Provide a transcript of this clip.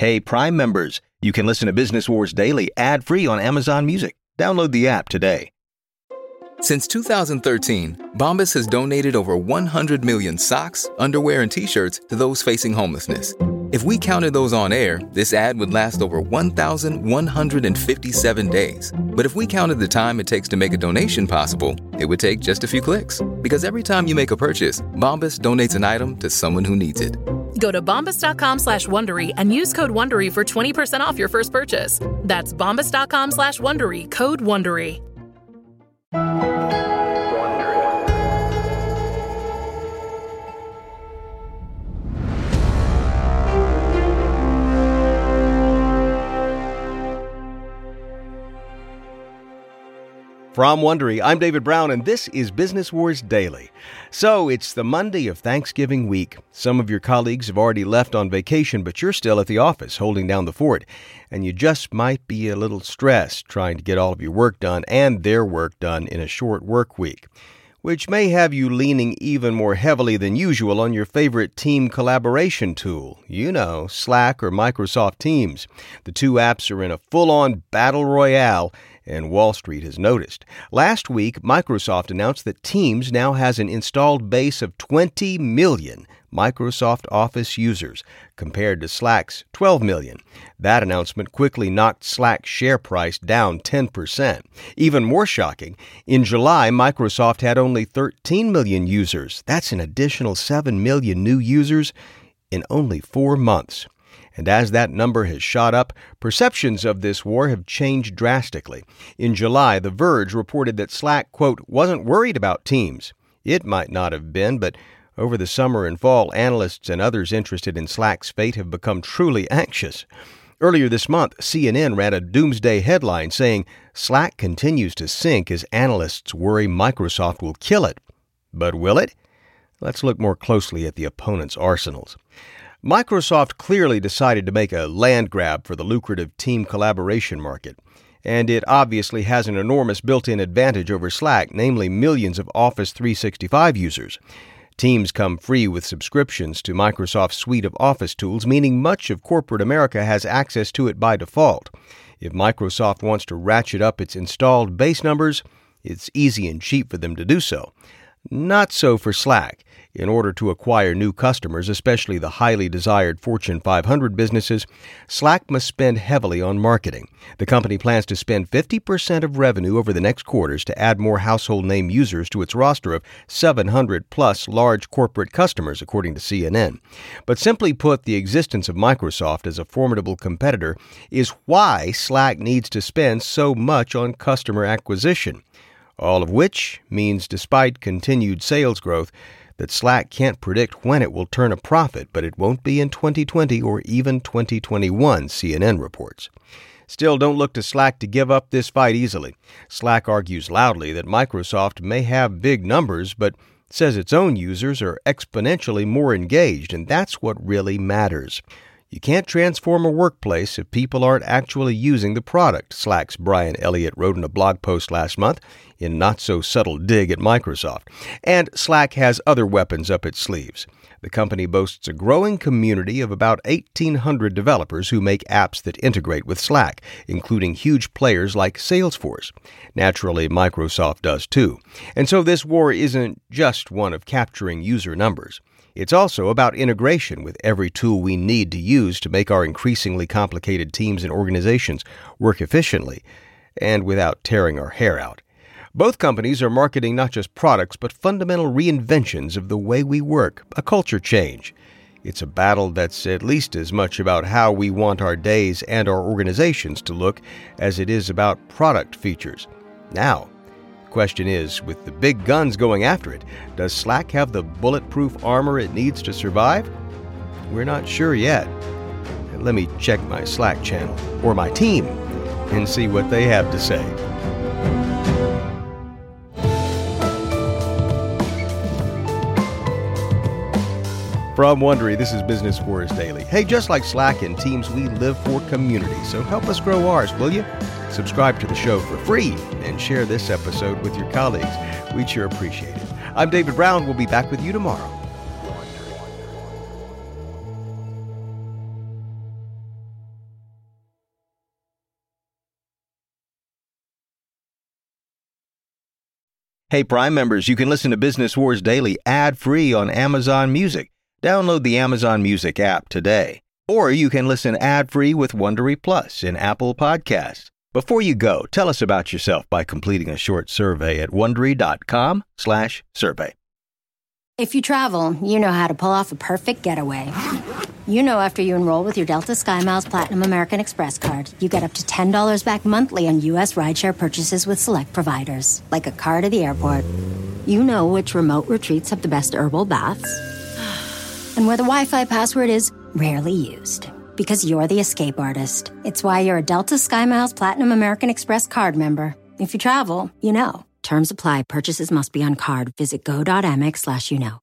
Hey, Prime members, you can listen to Business Wars Daily ad-free on Amazon Music. Download the app today. Since 2013, Bombas has donated over 100 million socks, underwear, and T-shirts to those facing homelessness. If we counted those on air, this ad would last over 1,157 days. But if we counted the time it takes to make a donation possible, it would take just a few clicks. Because every time you make a purchase, Bombas donates an item to someone who needs it. Go to bombas.com/Wondery and use code Wondery for 20% off your first purchase. That's bombas.com/Wondery, code Wondery. From Wondery, I'm David Brown, and this is Business Wars Daily. So, it's the Monday of Thanksgiving week. Some of your colleagues have already left on vacation, but you're still at the office holding down the fort. And you just might be a little stressed trying to get all of your work done and their work done in a short work week, which may have you leaning even more heavily than usual on your favorite team collaboration tool. You know, Slack or Microsoft Teams. The two apps are in a full-on battle royale, and Wall Street has noticed. Last week, Microsoft announced that Teams now has an installed base of 20 million Microsoft Office users, compared to Slack's 12 million. That announcement quickly knocked Slack's share price down 10%. Even more shocking, in July, Microsoft had only 13 million users. That's an additional 7 million new users in only 4 months. And as that number has shot up, perceptions of this war have changed drastically. In July, The Verge reported that Slack, quote, wasn't worried about Teams. It might not have been, but over the summer and fall, analysts and others interested in Slack's fate have become truly anxious. Earlier this month, CNN ran a doomsday headline saying Slack continues to sink as analysts worry Microsoft will kill it. But will it? Let's look more closely at the opponent's arsenals. Microsoft clearly decided to make a land grab for the lucrative team collaboration market, and it obviously has an enormous built-in advantage over Slack, namely millions of Office 365 users. Teams come free with subscriptions to Microsoft's suite of Office tools, meaning much of corporate America has access to it by default. If Microsoft wants to ratchet up its installed base numbers, it's easy and cheap for them to do so. Not so for Slack. In order to acquire new customers, especially the highly desired Fortune 500 businesses, Slack must spend heavily on marketing. The company plans to spend 50% of revenue over the next quarters to add more household name users to its roster of 700-plus large corporate customers, according to CNN. But simply put, the existence of Microsoft as a formidable competitor is why Slack needs to spend so much on customer acquisition. All of which means, despite continued sales growth, that Slack can't predict when it will turn a profit, but it won't be in 2020 or even 2021, CNN reports. Still, don't look to Slack to give up this fight easily. Slack argues loudly that Microsoft may have big numbers, but says its own users are exponentially more engaged, and that's what really matters. You can't transform a workplace if people aren't actually using the product, Slack's Brian Elliott wrote in a blog post last month in not-so-subtle dig at Microsoft. And Slack has other weapons up its sleeves. The company boasts a growing community of about 1,800 developers who make apps that integrate with Slack, including huge players like Salesforce. Naturally, Microsoft does too. And so this war isn't just one of capturing user numbers. It's also about integration with every tool we need to use to make our increasingly complicated teams and organizations work efficiently and without tearing our hair out. Both companies are marketing not just products, but fundamental reinventions of the way we work, a culture change. It's a battle that's at least as much about how we want our days and our organizations to look as it is about product features. Now, question is, with the big guns going after it, does Slack have the bulletproof armor it needs to survive? We're not sure yet. Let me check my Slack channel, or my team, and see what they have to say. From Wondery, this is Business Wars Daily. Hey, just like Slack and Teams, we live for community, so help us grow ours, will you? Subscribe to the show for free and share this episode with your colleagues. We'd sure appreciate it. I'm David Brown. We'll be back with you tomorrow. Hey, Prime members, you can listen to Business Wars Daily ad-free on Amazon Music. Download the Amazon Music app today. Or you can listen ad-free with Wondery Plus in Apple Podcasts. Before you go, tell us about yourself by completing a short survey at Wondery.com/survey. If you travel, you know how to pull off a perfect getaway. You know after you enroll with your Delta SkyMiles Platinum American Express card, you get up to $10 back monthly on U.S. rideshare purchases with select providers, like a car to the airport. You know which remote retreats have the best herbal baths, and where the Wi-Fi password is rarely used. Because you're the escape artist. It's why you're a Delta SkyMiles Platinum American Express card member. If you travel, you know. Terms apply. Purchases must be on card. Visit go.amex/you know.